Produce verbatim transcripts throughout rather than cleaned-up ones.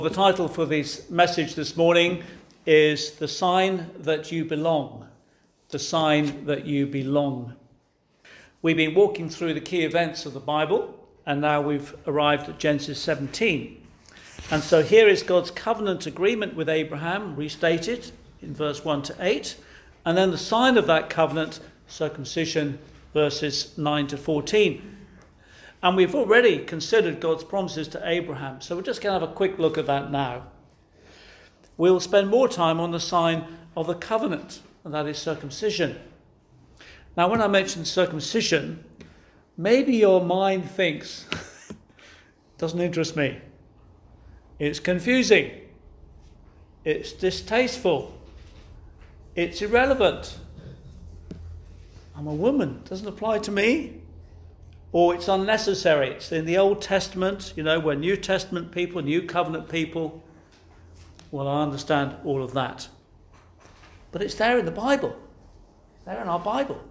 The title for this message this morning is The Sign That You Belong. The Sign That You Belong. We've been walking through the key events of the Bible, and now we've arrived at Genesis seventeen. And so here is God's covenant agreement with Abraham, restated in verse one to eight, and then the sign of that covenant, circumcision, verses nine to fourteen. And we've already considered God's promises to Abraham, so we're just going to have a quick look at that now. We'll spend more time on the sign of the covenant, and that is circumcision. Now, when I mention circumcision, maybe your mind thinks, doesn't interest me. It's confusing. It's distasteful. It's irrelevant. I'm a woman. Doesn't apply to me. Or it's unnecessary. It's in the Old Testament, you know, we're New Testament people, New Covenant people. Well, I understand all of that. But it's there in the Bible. It's there in our Bible.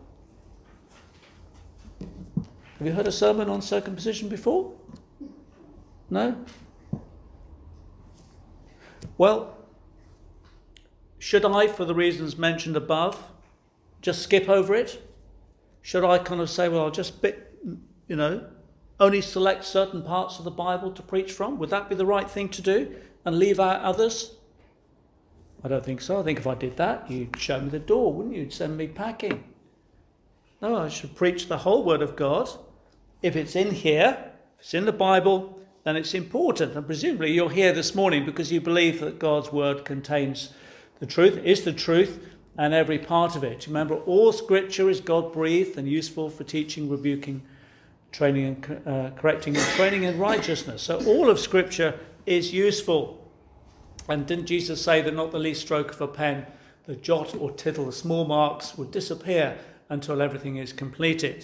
Have you heard a sermon on circumcision before? No? Well, should I, for the reasons mentioned above, just skip over it? Should I kind of say, well, I'll just bit, you know, only select certain parts of the Bible to preach from? Would that be the right thing to do and leave out others? I don't think so. I think if I did that, you'd show me the door, wouldn't you? You'd send me packing. No, I should preach the whole Word of God. If it's in here, if it's in the Bible, then it's important. And presumably you're here this morning because you believe that God's Word contains the truth, is the truth, and every part of it. Remember, all Scripture is God-breathed and useful for teaching, rebuking, training and uh, correcting and training in righteousness. So all of Scripture is useful. And didn't Jesus say that not the least stroke of a pen, the jot or tittle, the small marks would disappear until everything is completed?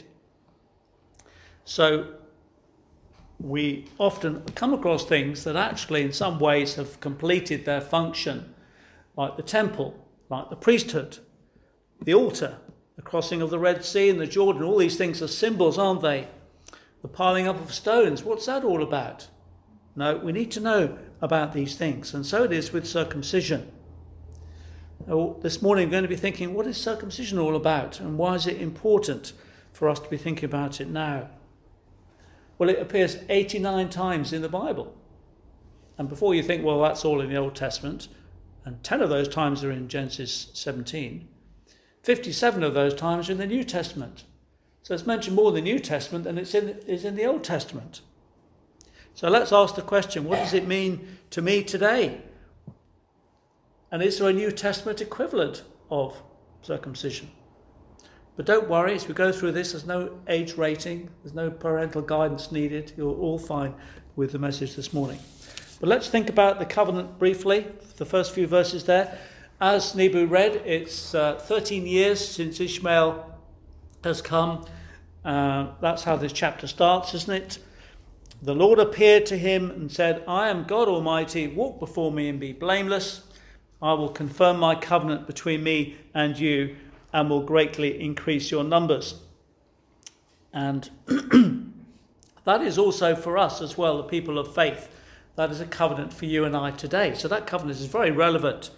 So we often come across things that actually in some ways have completed their function, like the temple, like the priesthood, the altar, the crossing of the Red Sea and the Jordan. All these things are symbols, aren't they? The piling up of stones, what's that all about? No, we need to know about these things. And so it is with circumcision. Now, this morning I'm going to be thinking, what is circumcision all about? And why is it important for us to be thinking about it now? Well, it appears eighty-nine times in the Bible. And before you think, well, that's all in the Old Testament, and ten of those times are in Genesis seventeen, fifty-seven of those times are in the New Testament. So it's mentioned more in the New Testament than it's in, is in the Old Testament. So let's ask the question, what does it mean to me today? And is there a New Testament equivalent of circumcision? But don't worry, as we go through this, there's no age rating, there's no parental guidance needed. You're all fine with the message this morning. But let's think about the covenant briefly, the first few verses there. As Nebu read, it's uh, thirteen years since Ishmael has come. Uh, that's how this chapter starts, isn't it? The Lord appeared to him and said, I am God Almighty, walk before me and be blameless. I will confirm my covenant between me and you and will greatly increase your numbers. And that is also for us as well, the people of faith. That is a covenant for you and I today. So that covenant is very relevant.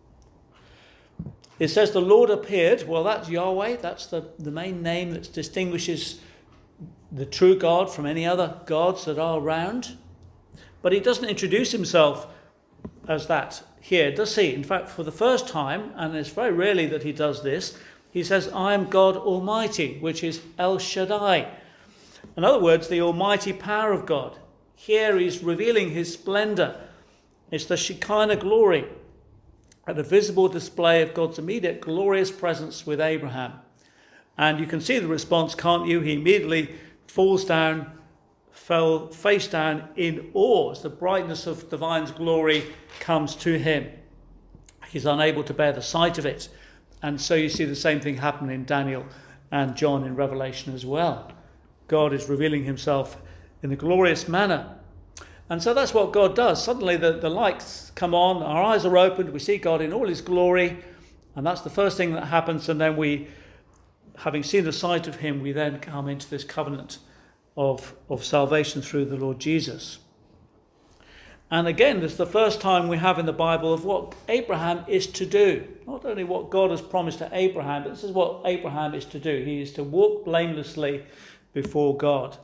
It says the Lord appeared. Well, that's Yahweh. That's the, the main name that distinguishes the true God from any other gods that are around. But he doesn't introduce himself as that here, does he? In fact, for the first time, and it's very rarely that he does this, he says, I am God Almighty, which is El Shaddai. In other words, the almighty power of God. Here he's revealing his splendor. It's the Shekinah glory, and a visible display of God's immediate glorious presence with Abraham. And you can see the response, can't you? He immediately falls down, fell face down in awe as the brightness of divine's glory comes to him. He's unable to bear the sight of it. And so you see the same thing happen in Daniel and John in Revelation as well. God is revealing himself in a glorious manner. And so that's what God does. Suddenly the, the lights come on, our eyes are opened, we see God in all his glory, and that's the first thing that happens. And then we, having seen the sight of him, we then come into this covenant of, of salvation through the Lord Jesus. And again, this is the first time we have in the Bible of what Abraham is to do. Not only what God has promised to Abraham, but this is what Abraham is to do. He is to walk blamelessly before God.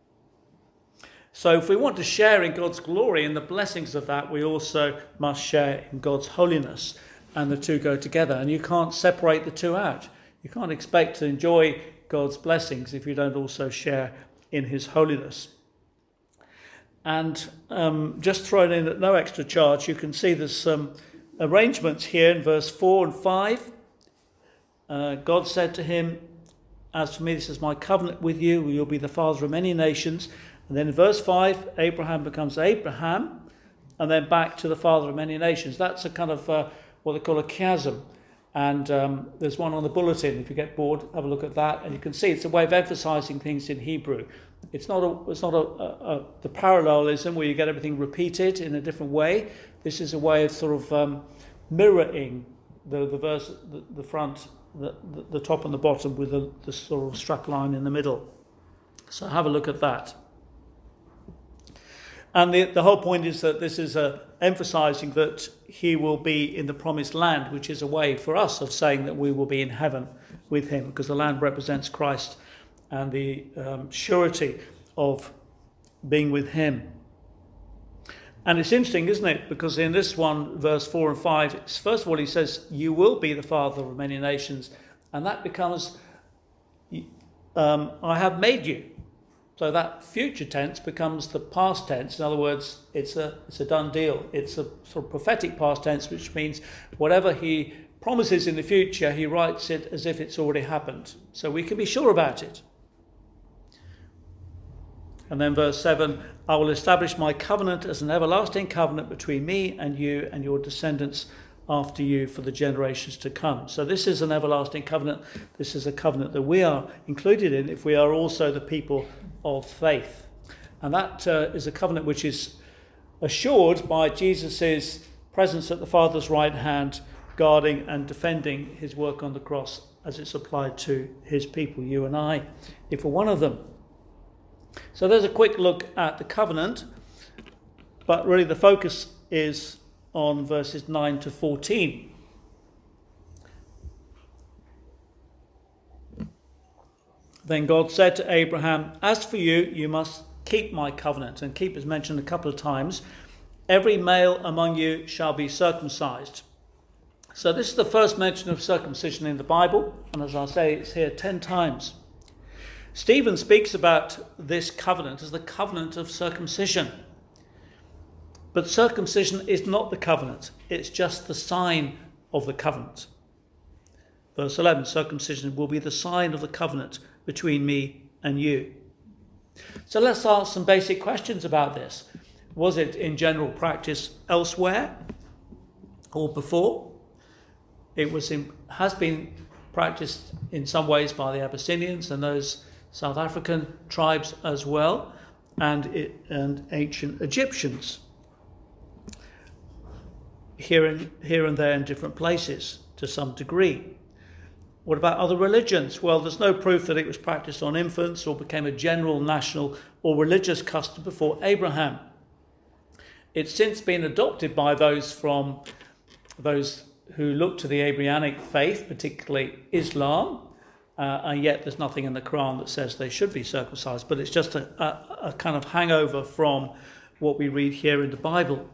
So if we want to share in God's glory and the blessings of that, we also must share in God's holiness. And the two go together. And you can't separate the two out. You can't expect to enjoy God's blessings if you don't also share in his holiness. And um, just thrown in at no extra charge, you can see there's some arrangements here in verse four and five. Uh, God said to him, "As for me, this is my covenant with you. You'll be the father of many nations." And then in verse five, Abraham becomes Abraham, and then back to the father of many nations. That's a kind of uh, what they call a chiasm. And um, there's one on the bulletin. If you get bored, have a look at that. And you can see it's a way of emphasizing things in Hebrew. It's not a, it's not a, a, a the parallelism where you get everything repeated in a different way. This is a way of sort of um, mirroring the, the verse, the, the front, the, the, the top and the bottom with the, the sort of struck line in the middle. So have a look at that. And the, the whole point is that this is uh, emphasizing that he will be in the promised land, which is a way for us of saying that we will be in heaven with him, because the land represents Christ and the um, surety of being with him. And it's interesting, isn't it? Because in this one, verse four and five, first of all, he says, "You will be the father of many nations." And that becomes, um, "I have made you." So that future tense becomes the past tense. In other words, it's a it's a done deal. It's a sort of prophetic past tense, which means whatever he promises in the future, he writes it as if it's already happened. So we can be sure about it. And then verse seven, "I will establish my covenant as an everlasting covenant between me and you and your descendants after you for the generations to come." So this is an everlasting covenant. This is a covenant that we are included in if we are also the people of faith. And that uh, is a covenant which is assured by Jesus' presence at the Father's right hand, guarding and defending his work on the cross as it's applied to his people, you and I, if we're one of them. So there's a quick look at the covenant, but really the focus is on verses nine to fourteen. "Then God said to Abraham, 'As for you, you must keep my covenant.'" And keep is mentioned a couple of times. "Every male among you shall be circumcised." So this is the first mention of circumcision in the Bible. And as I say, it's here ten times. Stephen speaks about this covenant as the covenant of circumcision. But circumcision is not the covenant. It's just the sign of the covenant. Verse eleven, "Circumcision will be the sign of the covenant between me and you." So let's ask some basic questions about this. Was it in general practice elsewhere or before? It was in, has been practiced in some ways by the Abyssinians and those South African tribes as well, and, it, and ancient Egyptians. Here and, here and there in different places to some degree. What about other religions? Well, there's no proof that it was practiced on infants or became a general national or religious custom before Abraham. It's since been adopted by those from those who look to the Abrahamic faith, particularly Islam, uh, and yet there's nothing in the Quran that says they should be circumcised, but it's just a, a, a kind of hangover from what we read here in the Bible.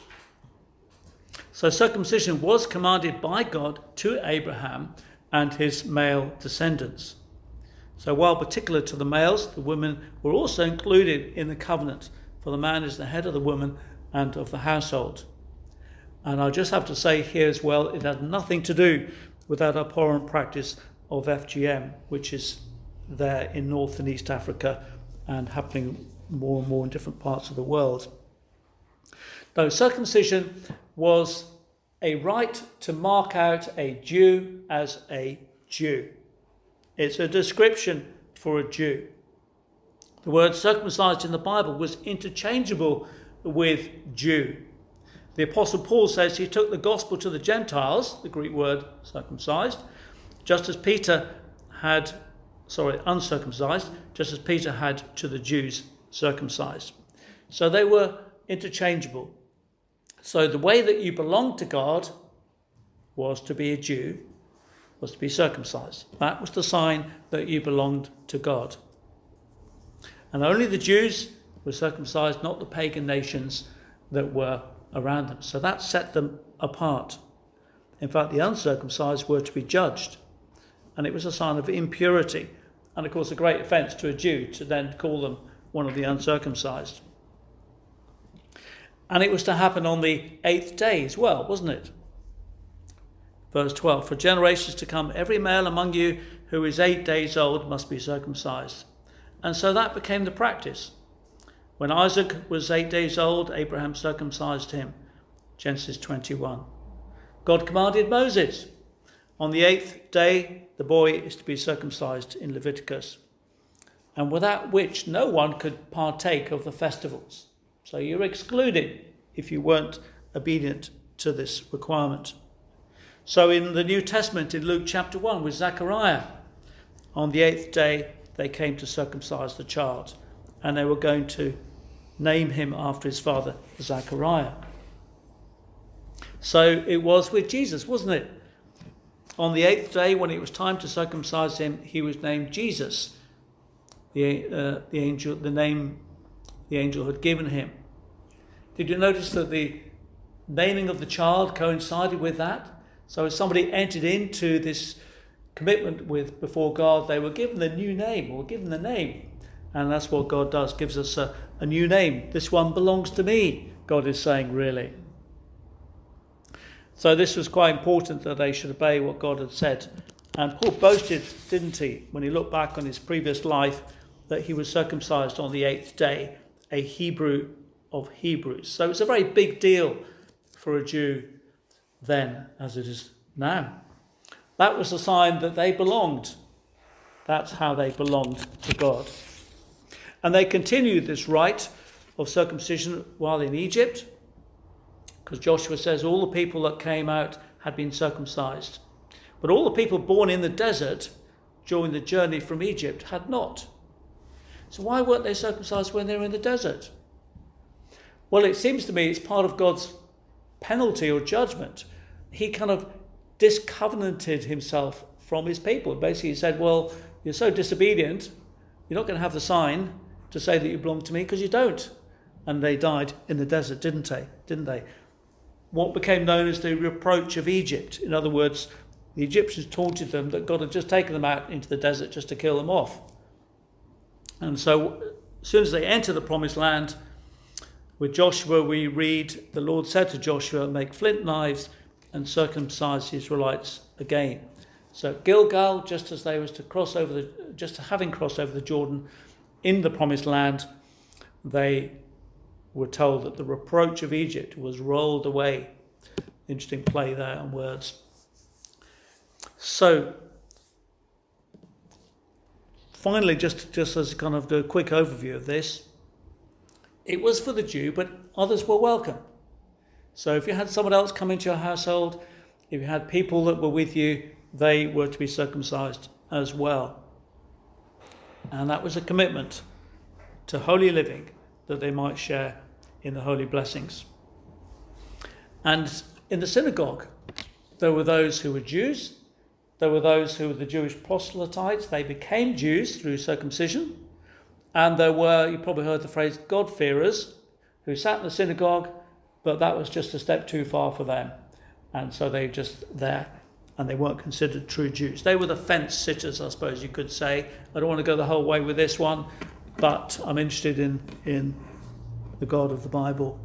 So circumcision was commanded by God to Abraham and his male descendants. So while particular to the males, the women were also included in the covenant, for the man is the head of the woman and of the household. And I just have to say here as well, it had nothing to do with that abhorrent practice of F G M, which is there in North and East Africa and happening more and more in different parts of the world. No, circumcision was a right to mark out a Jew as a Jew. It's a description for a Jew. The word circumcised in the Bible was interchangeable with Jew. The Apostle Paul says he took the gospel to the Gentiles, the Greek word circumcised, just as Peter had, sorry, uncircumcised, just as Peter had to the Jews circumcised. So they were interchangeable. So the way that you belonged to God was to be a Jew, was to be circumcised. That was the sign that you belonged to God. And only the Jews were circumcised, not the pagan nations that were around them. So that set them apart. In fact, the uncircumcised were to be judged. And it was a sign of impurity. And of course, a great offence to a Jew to then call them one of the uncircumcised. And it was to happen on the eighth day as well, wasn't it? Verse twelve, for generations to come, every male among you who is eight days old must be circumcised. And so that became the practice. When Isaac was eight days old, Abraham circumcised him. Genesis twenty-one. God commanded Moses, on the eighth day, the boy is to be circumcised in Leviticus, and without which no one could partake of the festivals. So you're excluded if you weren't obedient to this requirement. So in the New Testament, in Luke chapter one, with Zechariah, on the eighth day, they came to circumcise the child, and they were going to name him after his father, Zechariah. So it was with Jesus, wasn't it? On the eighth day, when it was time to circumcise him, he was named Jesus, the, uh, the angel, the name the angel had given him. Did you notice that the naming of the child coincided with that? So as somebody entered into this commitment with before God, they were given the new name, or given the name. And that's what God does, gives us a, a new name. This one belongs to me, God is saying, really. So this was quite important that they should obey what God had said. And Paul boasted, didn't he, when he looked back on his previous life, that he was circumcised on the eighth day, a Hebrew of Hebrews. So it's a very big deal for a Jew then, as it is now. That was a sign that they belonged. That's how they belonged to God. And they continued this rite of circumcision while in Egypt, because Joshua says all the people that came out had been circumcised. But all the people born in the desert during the journey from Egypt had not. So why weren't they circumcised when they were in the desert? Well, it seems to me it's part of God's penalty or judgment. He kind of discovenanted himself from his people. Basically, he said, well, you're so disobedient, you're not going to have the sign to say that you belong to me, because you don't. And they died in the desert, didn't they? Didn't they? What became known as the reproach of Egypt. In other words, the Egyptians taunted them that God had just taken them out into the desert just to kill them off. And so as soon as they enter the promised land, with Joshua we read, the Lord said to Joshua, make flint knives and circumcise the Israelites again. So at Gilgal, just as they was to cross over the, just having crossed over the Jordan in the promised land, they were told that the reproach of Egypt was rolled away. Interesting play there on words. So finally, just, just as kind of a quick overview of this, it was for the Jew, but others were welcome. So if you had someone else come into your household, if you had people that were with you, they were to be circumcised as well. And that was a commitment to holy living, that they might share in the holy blessings. And in the synagogue, there were those who were Jews, there were those who were the Jewish proselytes, they became Jews through circumcision, and there were, you probably heard the phrase, God-fearers, who sat in the synagogue, but that was just a step too far for them. And so they were just there, and they weren't considered true Jews. They were the fence sitters, I suppose you could say. I don't want to go the whole way with this one, but I'm interested in, in the God of the Bible.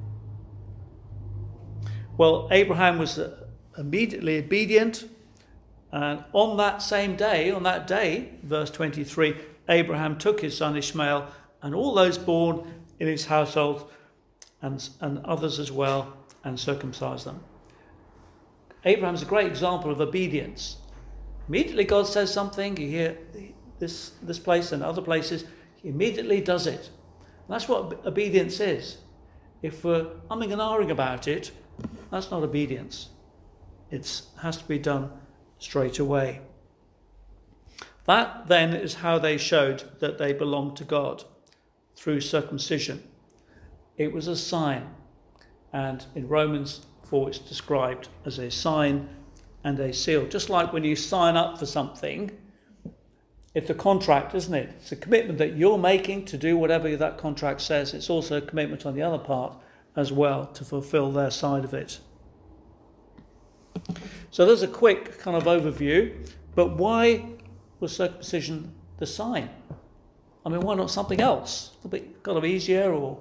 Well, Abraham was immediately obedient, and on that same day, on that day, verse twenty-three, Abraham took his son Ishmael and all those born in his household and, and others as well, and circumcised them. Abraham's a great example of obedience. Immediately God says something, you hear this, this place and other places, he immediately does it. And that's what obedience is. If we're umming and ahhing about it, that's not obedience. It has to be done straight away. That then is how they showed that they belonged to God, through circumcision. It was a sign. And in Romans four, it's described as a sign and a seal. Just like when you sign up for something, it's a contract, isn't it? It's a commitment that you're making to do whatever that contract says. It's also a commitment on the other part as well to fulfill their side of it. So there's a quick kind of overview. But why was circumcision the sign? I mean, why not something else? A bit kind of easier or...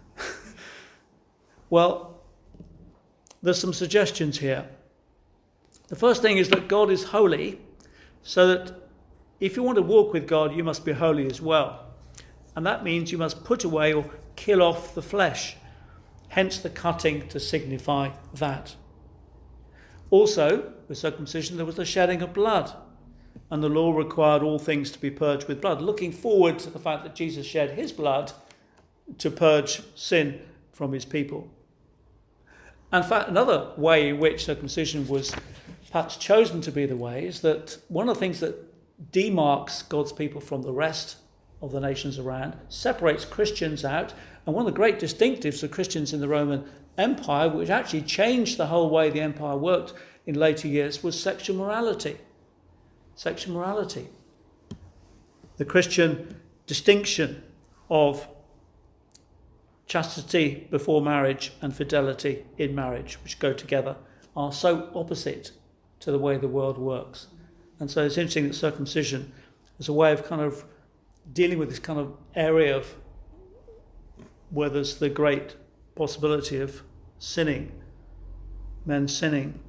Well, there's some suggestions here. The first thing is that God is holy, so that if you want to walk with God, you must be holy as well. And that means you must put away or kill off the flesh, hence the cutting to signify that. Also, with circumcision, there was the shedding of blood, and the law required all things to be purged with blood, looking forward to the fact that Jesus shed his blood to purge sin from his people. In fact, another way in which circumcision was perhaps chosen to be the way is that one of the things that demarks God's people from the rest of the nations around, separates Christians out, and one of the great distinctives of Christians in the Roman Empire, which actually changed the whole way the empire worked in later years, was sexual morality. Sexual morality. The Christian distinction of chastity before marriage and fidelity in marriage, which go together, are so opposite to the way the world works. And so it's interesting that circumcision is a way of kind of dealing with this kind of area of where there's the great possibility of sinning, men sinning.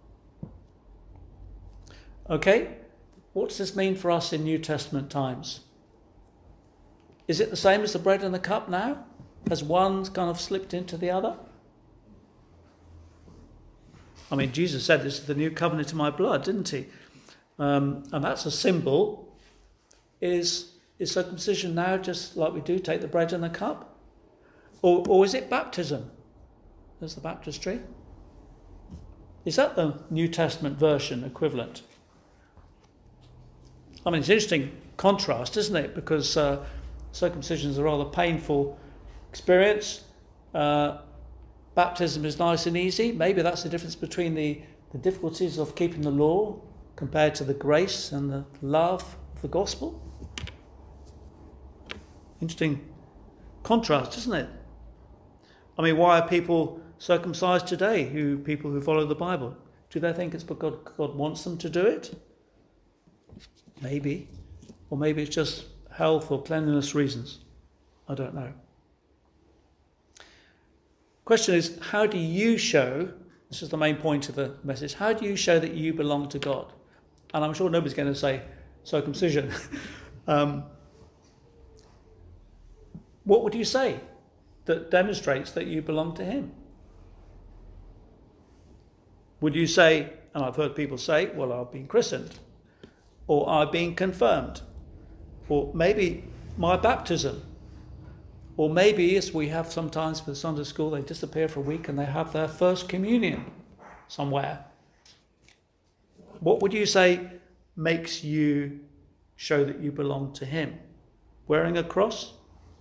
Okay, what does this mean for us in New Testament times? Is it the same as the bread and the cup now? Has one kind of slipped into the other? I mean, Jesus said this is the new covenant in my blood, didn't he? Um, and that's a symbol. Is, is circumcision now just like we do, take the bread and the cup? Or, or is it baptism? There's the baptistry. Is that the New Testament version equivalent? I mean, it's an interesting contrast, isn't it? Because uh, circumcision is a rather painful experience. Uh, baptism is nice and easy. Maybe that's the difference between the, the difficulties of keeping the law compared to the grace and the love of the gospel. Interesting contrast, isn't it? I mean, why are people circumcised today, who people who follow the Bible? Do they think it's because God, God wants them to do it? Maybe. Or maybe it's just health or cleanliness reasons. I don't know. Question is, how do you show, this is the main point of the message, how do you show that you belong to God? And I'm sure nobody's going to say circumcision. um, what would you say that demonstrates that you belong to him? Would you say, and I've heard people say, well, I've been christened, or I've been confirmed, or maybe my baptism, or maybe, as we have sometimes for the Sunday school, they disappear for a week and they have their first communion somewhere. What would you say makes you show that you belong to him? Wearing a cross?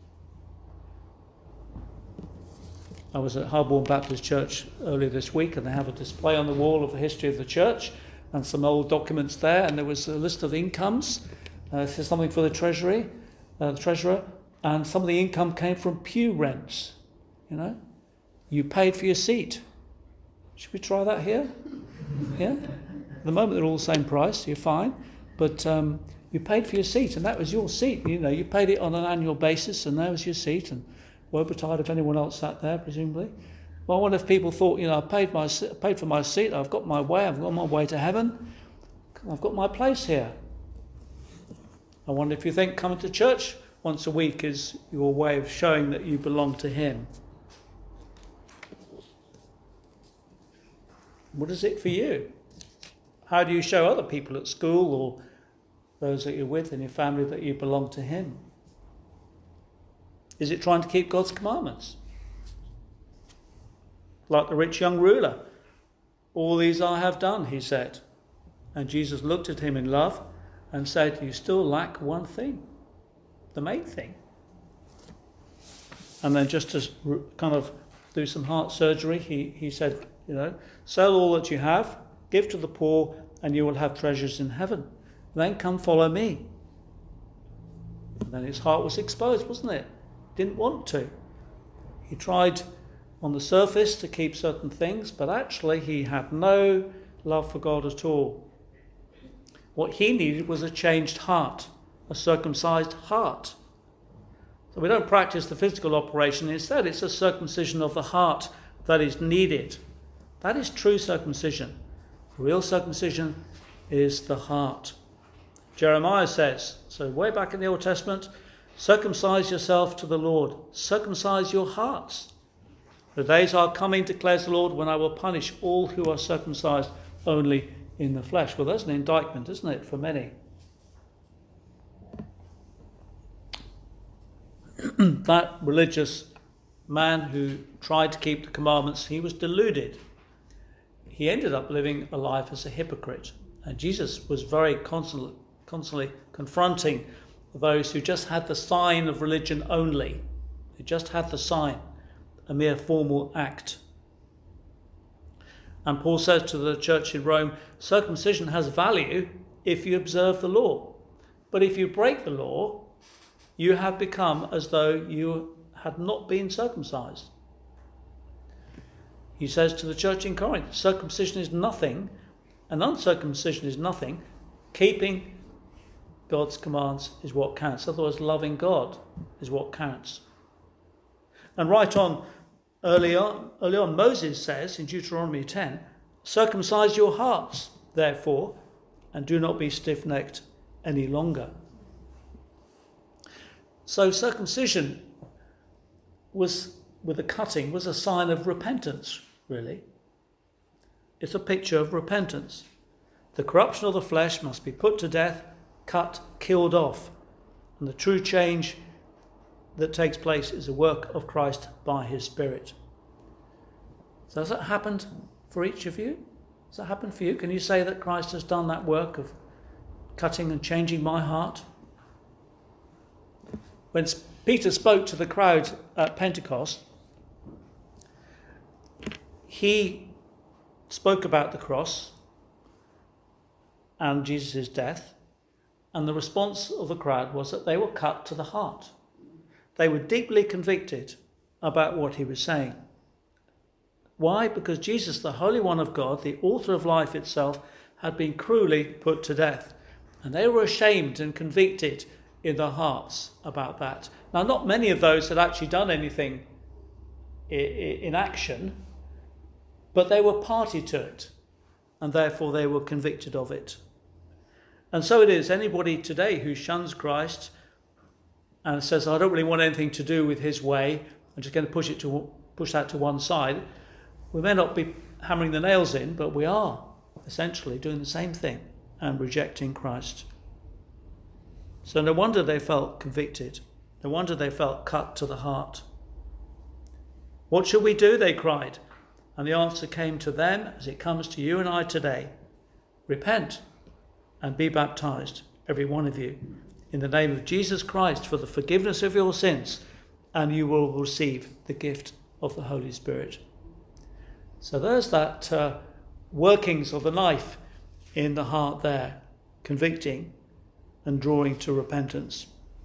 I was at Harborne Baptist Church earlier this week, and they have a display on the wall of the history of the church and some old documents there, and there was a list of incomes. Uh, it says something for the treasury, uh, the treasurer, and some of the income came from pew rents. You know, you paid for your seat. Should we try that here? Yeah. At the moment they're all the same price. You're fine, but um, you paid for your seat, and that was your seat. You know, you paid it on an annual basis, and that was your seat. And woe betide if anyone else sat there, presumably. Well, I wonder if people thought, you know, I paid my paid for my seat. I've got my way. I've got my way to heaven. I've got my place here. I wonder if you think coming to church once a week is your way of showing that you belong to him. What is it for you? How do you show other people at school or those that you're with in your family that you belong to him? Is it trying to keep God's commandments? Like the rich young ruler. All these I have done, he said. And Jesus looked at him in love and said, you still lack one thing. The main thing. And then just to kind of do some heart surgery, he, he said, you know, sell all that you have, give to the poor, and you will have treasures in heaven. Then come follow me. And then his heart was exposed, wasn't it? Didn't want to. He tried on the surface to keep certain things, but actually he had no love for God at all. What he needed was a changed heart, a circumcised heart. So we don't practice the physical operation. Instead, it's a circumcision of the heart that is needed. That is true circumcision. Real circumcision is the heart. Jeremiah says, so way back in the Old Testament, circumcise yourself to the Lord. Circumcise your hearts. The days are coming, declares the Lord, when I will punish all who are circumcised only in the flesh. Well, that's an indictment, isn't it, for many? That religious man who tried to keep the commandments, he was deluded. He ended up living a life as a hypocrite. And Jesus was very constantly, constantly confronting those who just had the sign of religion only. Who just had the sign, a mere formal act. And Paul says to the church in Rome, circumcision has value if you observe the law. But if you break the law, you have become as though you had not been circumcised. He says to the church in Corinth, circumcision is nothing, and uncircumcision is nothing. Keeping God's commands is what counts. Otherwise, loving God is what counts. And right on, early on, early on, Moses says in Deuteronomy ten, circumcise your hearts, therefore, and do not be stiff-necked any longer. So circumcision was, with a cutting, was a sign of repentance, really. It's a picture of repentance. The corruption of the flesh must be put to death, cut, killed off. And the true change that takes place is a work of Christ by his Spirit. So has that happened for each of you? Has that happened for you? Can you say that Christ has done that work of cutting and changing my heart? When Peter spoke to the crowd at Pentecost, he spoke about the cross and Jesus' death, and the response of the crowd was that they were cut to the heart. They were deeply convicted about what he was saying. Why? Because Jesus, the Holy One of God, the author of life itself, had been cruelly put to death. And they were ashamed and convicted in their hearts about that. Now, not many of those had actually done anything in action, but they were party to it, and therefore they were convicted of it. And so it is, anybody today who shuns Christ and says, I don't really want anything to do with his way, I'm just going to push it to push that to one side, we may not be hammering the nails in, but we are essentially doing the same thing and rejecting Christ. So no wonder they felt convicted. No wonder they felt cut to the heart. What shall we do? They cried. And the answer came to them as it comes to you and I today. Repent and be baptized, every one of you, in the name of Jesus Christ for the forgiveness of your sins, and you will receive the gift of the Holy Spirit. So there's that uh, workings of the knife in the heart there, convicting and drawing to repentance.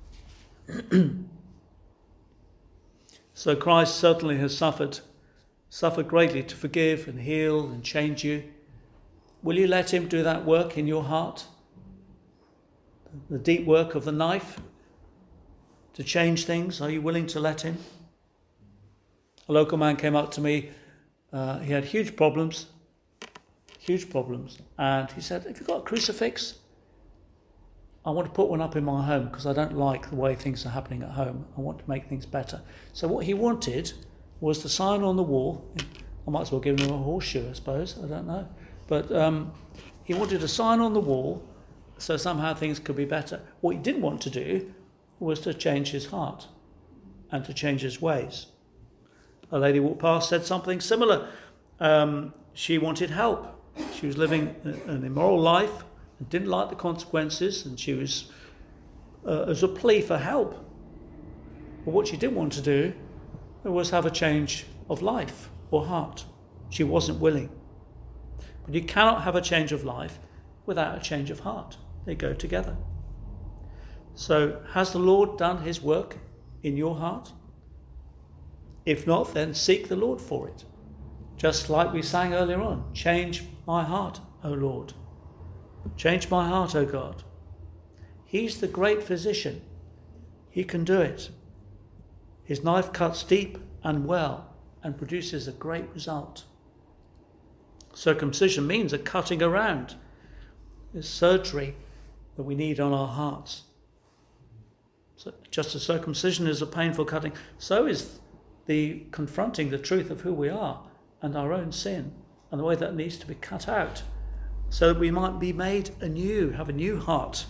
So Christ certainly has suffered, suffered greatly to forgive and heal and change you. Will you let him do that work in your heart? The deep work of the knife to change things? Are you willing to let him? A local man came up to me. Uh, he had huge problems, huge problems. And he said, have you got a crucifix? I want to put one up in my home because I don't like the way things are happening at home. I want to make things better. So what he wanted was the sign on the wall. I might as well give him a horseshoe, I suppose. I don't know. But um, he wanted a sign on the wall so somehow things could be better. What he didn't want to do was to change his heart and to change his ways. A lady walked past, said something similar. Um, she wanted help. She was living an immoral life and didn't like the consequences, and she was uh, as a plea for help. But what she didn't want to do was have a change of life or heart. She wasn't willing. But you cannot have a change of life without a change of heart. They go together. So has the Lord done his work in your heart? If not, then seek the Lord for it. Just like we sang earlier on, change my heart, O Lord. Change my heart, O God. He's the great physician. He can do it. His knife cuts deep and well and produces a great result. Circumcision means a cutting around. It's surgery that we need on our hearts. So just as circumcision is a painful cutting, so is the confronting the truth of who we are and our own sin and the way that needs to be cut out so that we might be made anew, have a new heart.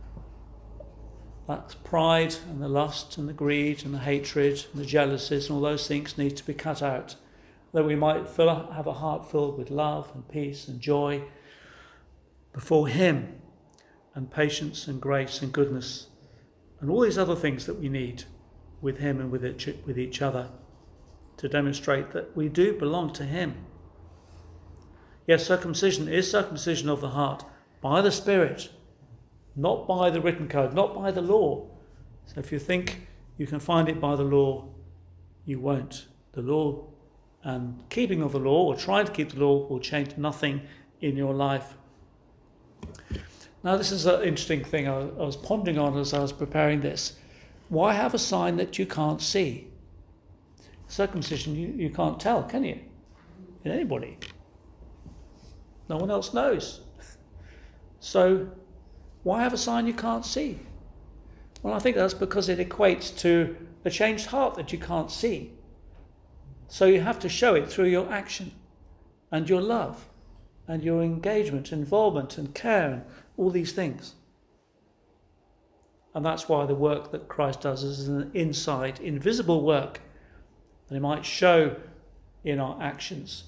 That pride and the lust and the greed and the hatred and the jealousies and all those things need to be cut out, that we might fill, have a heart filled with love and peace and joy before him, and patience and grace and goodness and all these other things that we need with him and with each, with each other to demonstrate that we do belong to him. Yes, circumcision is circumcision of the heart by the Spirit, not by the written code, not by the law. So if you think you can find it by the law, you won't. The law and keeping of the law, or trying to keep the law, will change nothing in your life. Now, this is an interesting thing I was pondering on as I was preparing this. Why have a sign that you can't see? Circumcision, you, you can't tell, can you? In anybody. No one else knows. So, why have a sign you can't see? Well, I think that's because it equates to a changed heart that you can't see. So you have to show it through your action and your love and your engagement, involvement and care and all these things. And that's why the work that Christ does is an inside, invisible work that he might show in our actions.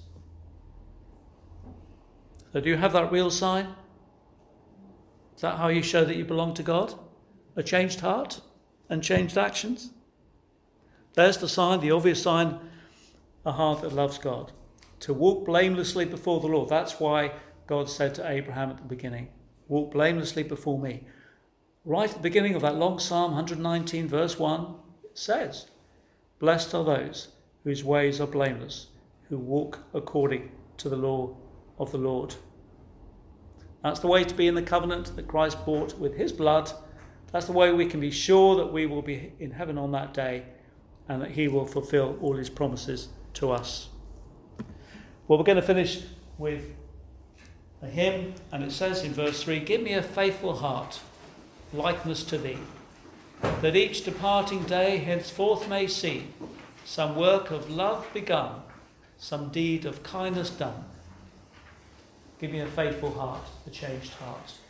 So do you have that real sign? Is that how you show that you belong to God? A changed heart and changed actions? There's the sign, the obvious sign, a heart that loves God. To walk blamelessly before the Lord. That's why God said to Abraham at the beginning, walk blamelessly before me. Right at the beginning of that long Psalm one nineteen verse one, it says, blessed are those whose ways are blameless, who walk according to the law of the Lord. That's the way to be in the covenant that Christ bought with his blood. That's the way we can be sure that we will be in heaven on that day and that he will fulfill all his promises to us. Well, we're going to finish with a hymn, and it says in verse three, give me a faithful heart, likeness to thee, that each departing day henceforth may see some work of love begun, some deed of kindness done. Give me a faithful heart, a changed heart.